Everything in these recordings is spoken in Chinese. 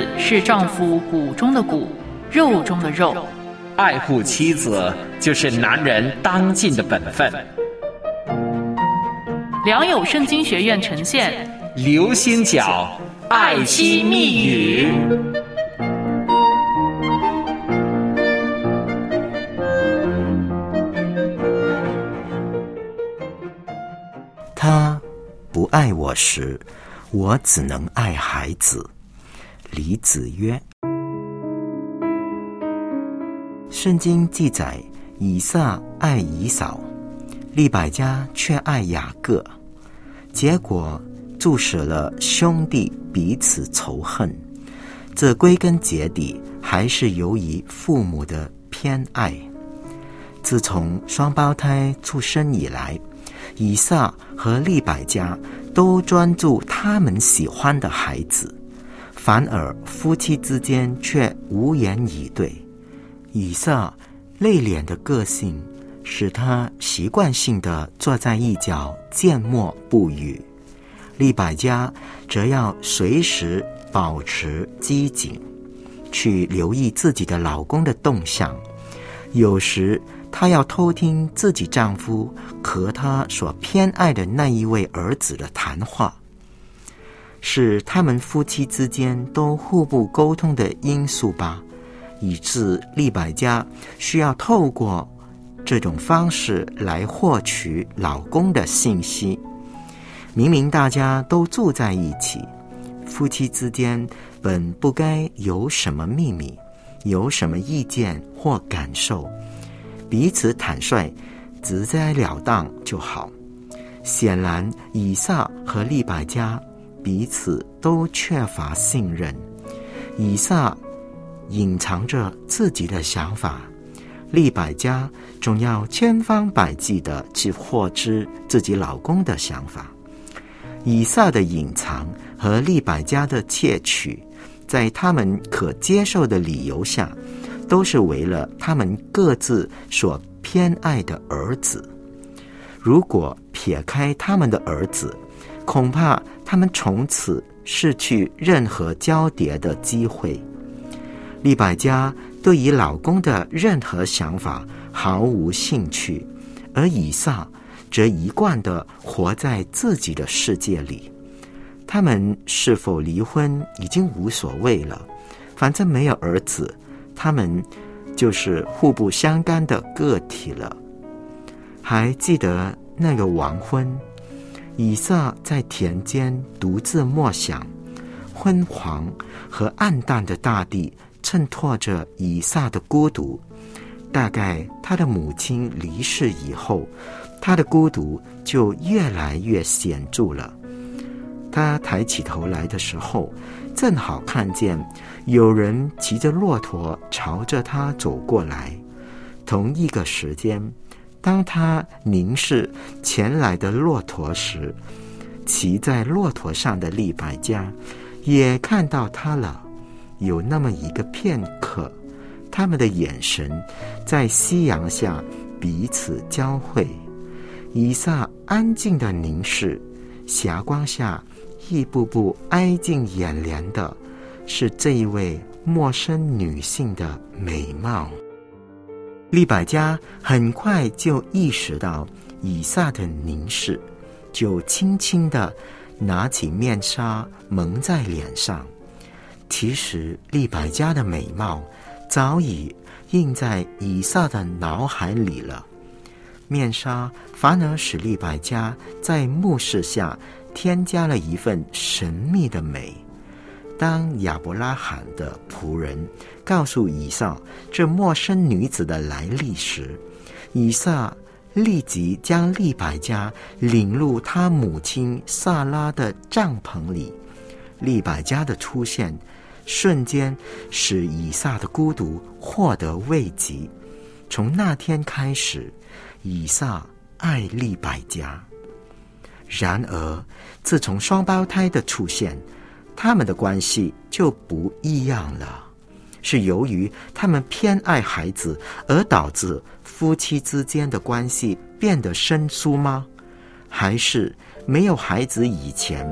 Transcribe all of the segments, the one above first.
子是丈夫骨中的骨，肉中的肉。 爱护妻子就是男人当尽的本分。 良友圣经学院呈现流星角爱妻密语。 他不爱我时，我只能爱孩子。李子曰。圣经记载，以撒爱以扫，利百加却爱雅各，结果促使了兄弟彼此仇恨。这归根结底还是由于父母的偏爱。自从双胞胎出生以来，以撒和利百加都专注他们喜欢的孩子，反而夫妻之间却无言以对。以撒内敛的个性使他习惯性地坐在一角缄默不语，利百加则要随时保持机警，去留意自己的老公的动向。有时她要偷听自己丈夫和她所偏爱的那一位儿子的谈话。是他们夫妻之间都互不沟通的因素吧，以致利百加需要透过这种方式来获取老公的信息。明明大家都住在一起，夫妻之间本不该有什么秘密，有什么意见或感受，彼此坦率直截了当就好。显然以撒和利百加彼此都缺乏信任，以撒隐藏着自己的想法，利百加总要千方百计地去获知自己老公的想法。以撒的隐藏和利百加的窃取，在他们可接受的理由下，都是为了他们各自所偏爱的儿子。如果撇开他们的儿子，恐怕他们从此失去任何交叠的机会。利百加对于老公的任何想法毫无兴趣，而以撒则一贯地活在自己的世界里。他们是否离婚已经无所谓了，反正没有儿子，他们就是互不相干的个体了。还记得那个黄昏，以撒在田间独自默想，昏黄和暗淡的大地衬托着以撒的孤独。大概他的母亲离世以后，他的孤独就越来越显著了。他抬起头来的时候，正好看见有人骑着骆驼朝着他走过来。同一个时间，当他凝视前来的骆驼时，骑在骆驼上的利百加也看到他了。有那么一个片刻，他们的眼神在夕阳下彼此交汇。以撒安静地凝视，霞光下一步步挨进眼帘的是这一位陌生女性的美貌。利百加很快就意识到以撒的凝视，就轻轻地拿起面纱蒙在脸上。其实利百加的美貌早已印在以撒的脑海里了，面纱反而使利百加在目视下添加了一份神秘的美。当亚伯拉罕的仆人告诉以撒这陌生女子的来历时，以撒立即将利百加领入他母亲撒拉的帐篷里。利百加的出现瞬间使以撒的孤独获得慰藉。从那天开始，以撒爱利百加。然而自从双胞胎的出现，他们的关系就不一样了。是由于他们偏爱孩子而导致夫妻之间的关系变得生疏吗？还是没有孩子以前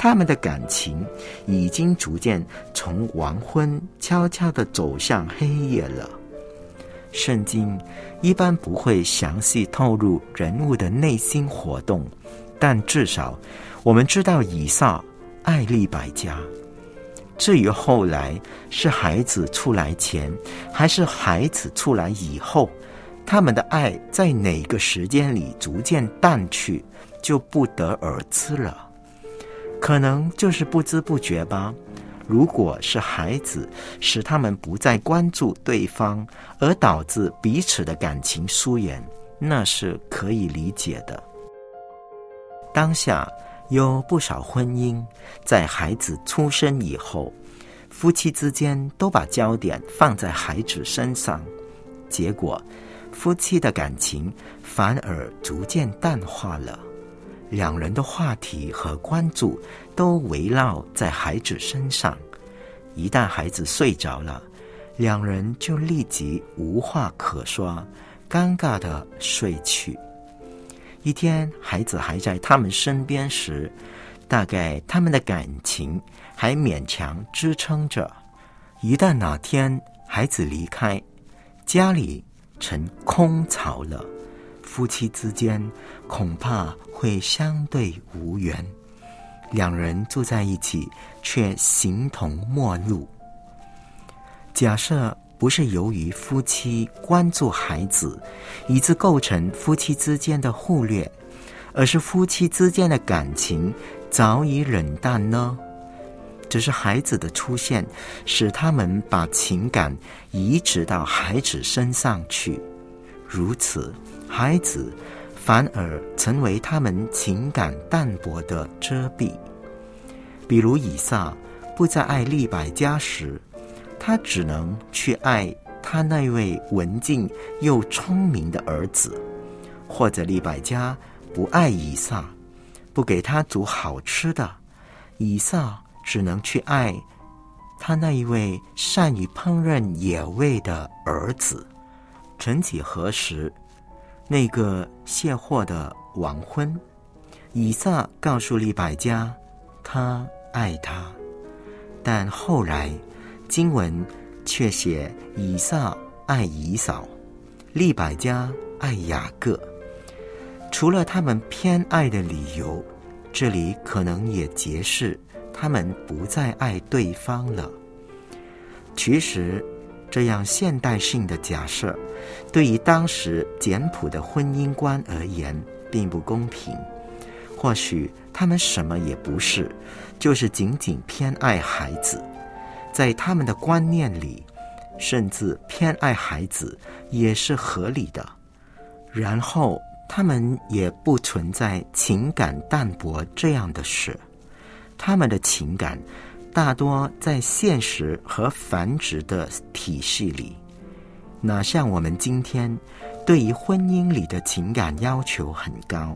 他们的感情已经逐渐从黄昏悄悄地走向黑夜了。圣经一般不会详细透露人物的内心活动，但至少我们知道以撒爱利百加。至于后来是孩子出来前还是孩子出来以后，他们的爱在哪个时间里逐渐淡去，就不得而知了。可能就是不知不觉吧。如果是孩子使他们不再关注对方，而导致彼此的感情疏远，那是可以理解的。当下有不少婚姻在孩子出生以后，夫妻之间都把焦点放在孩子身上，结果夫妻的感情反而逐渐淡化了。两人的话题和关注都围绕在孩子身上，一旦孩子睡着了，两人就立即无话可说，尴尬地睡去。一天孩子还在他们身边时，大概他们的感情还勉强支撑着。一旦哪天孩子离开，家里成空巢了，夫妻之间恐怕会相对无缘，两人住在一起却形同陌路。假设不是由于夫妻关注孩子以致构成夫妻之间的忽略，而是夫妻之间的感情早已冷淡呢？只是孩子的出现使他们把情感移植到孩子身上去，如此孩子反而成为他们情感淡薄的遮蔽。比如以撒不再爱利百加时，他只能去爱他那位文静又聪明的儿子，或者利百加不爱以撒，不给他煮好吃的，以撒只能去爱他那一位善于烹饪野味的儿子。曾几何时，那个卸货的黄昏，以撒告诉利百加他爱他，但后来经文却写以撒爱以扫，利百加爱雅各。除了他们偏爱的理由，这里可能也揭示他们不再爱对方了。其实这样现代性的假设对于当时简朴的婚姻观而言并不公平。或许他们什么也不是，就是仅仅偏爱孩子，在他们的观念里，甚至偏爱孩子也是合理的。然后他们也不存在情感淡薄这样的事，他们的情感大多在现实和繁殖的体系里，哪像我们今天对于婚姻里的情感要求很高。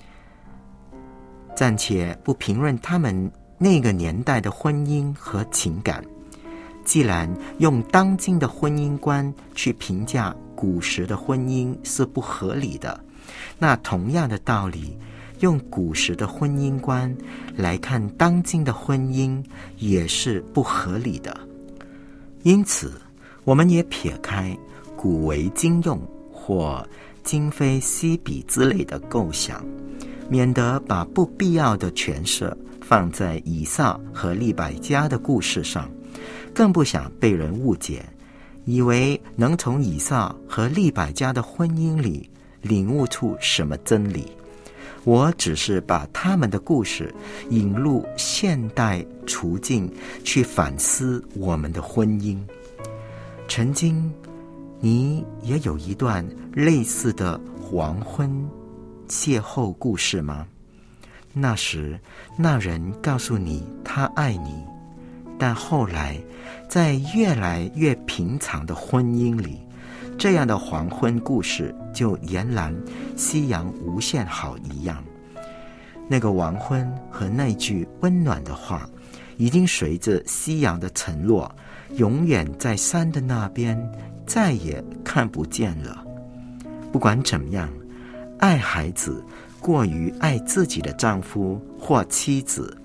暂且不评论他们那个年代的婚姻和情感，既然用当今的婚姻观去评价古时的婚姻是不合理的，那同样的道理，用古时的婚姻观来看当今的婚姻也是不合理的。因此我们也撇开古为今用或今非昔比之类的构想，免得把不必要的权势放在以撒和利百加的故事上，更不想被人误解，以为能从以撒和利百加的婚姻里领悟出什么真理。我只是把他们的故事引入现代处境去反思我们的婚姻。曾经你也有一段类似的黄昏邂逅故事吗？那时那人告诉你他爱你，但后来在越来越平常的婚姻里，这样的黄昏故事就俨然夕阳无限好一样。那个黄昏和那句温暖的话已经随着夕阳的沉落，永远在山的那边再也看不见了。不管怎么样，爱孩子过于爱自己的丈夫或妻子，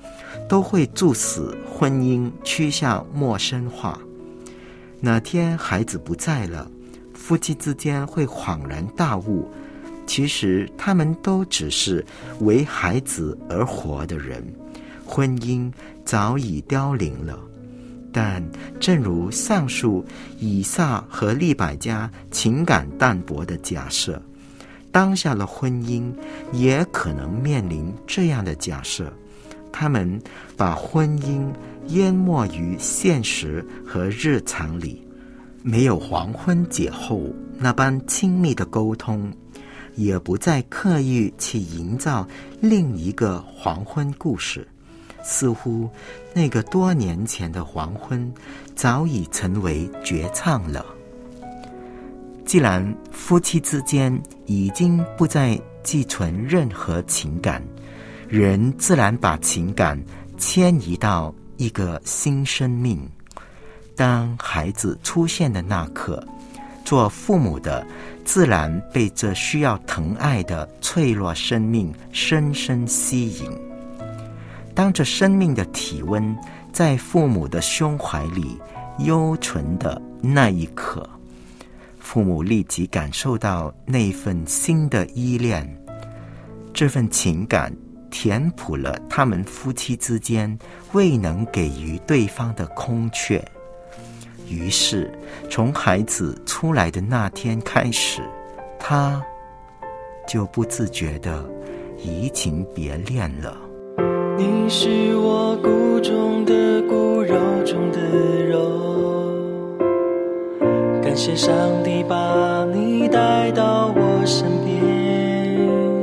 都会促使婚姻趋向陌生化。哪天孩子不在了，夫妻之间会恍然大悟，其实他们都只是为孩子而活的人，婚姻早已凋零了。但正如上述以撒和利百加情感淡薄的假设，当下的婚姻也可能面临这样的假设，他们把婚姻淹没于现实和日常里，没有黄昏节后那般亲密的沟通，也不再刻意去营造另一个黄昏故事，似乎那个多年前的黄昏早已成为绝唱了。既然夫妻之间已经不再寄存任何情感，人自然把情感迁移到一个新生命。当孩子出现的那刻，做父母的自然被这需要疼爱的脆弱生命深深吸引。当这生命的体温在父母的胸怀里幽存的那一刻，父母立即感受到那份新的依恋，这份情感填补了他们夫妻之间未能给予对方的空缺。于是从孩子出来的那天开始，他就不自觉地移情别恋了。 你是我骨中的骨，肉中的肉，感谢上帝把你带到我身边。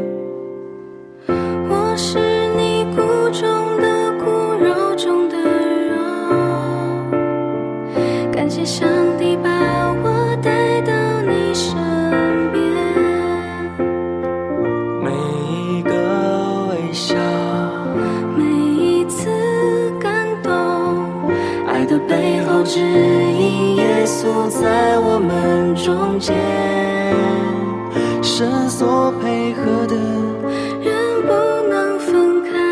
我是你骨中的骨，肉中的肉，感谢上帝把我带到你身边。 每一个微笑， 每一次感动， 爱的背后指引耶稣在我们中间，神所配合的人不能分开，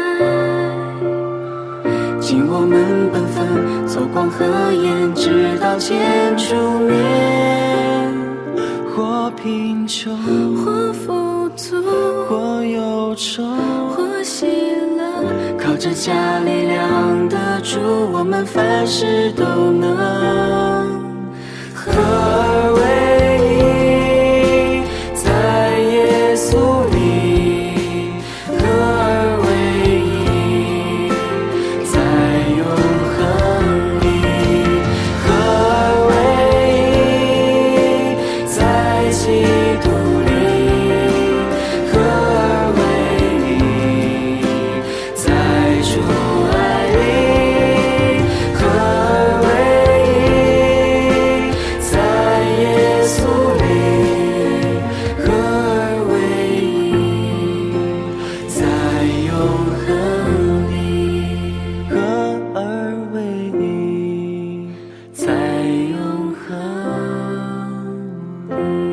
尽我们本分，做光和盐，直到见主面。或贫穷， 或富足， 或忧愁， 或喜乐， 靠着加力量的主，我们凡事都能。合而为一，在耶稣里，合而为一，在永恒里，合而为一，在基督里，合而为一，在主爱里，合而为一，在耶稣里，合而为一，在永恒里，合而为一，在永恒里。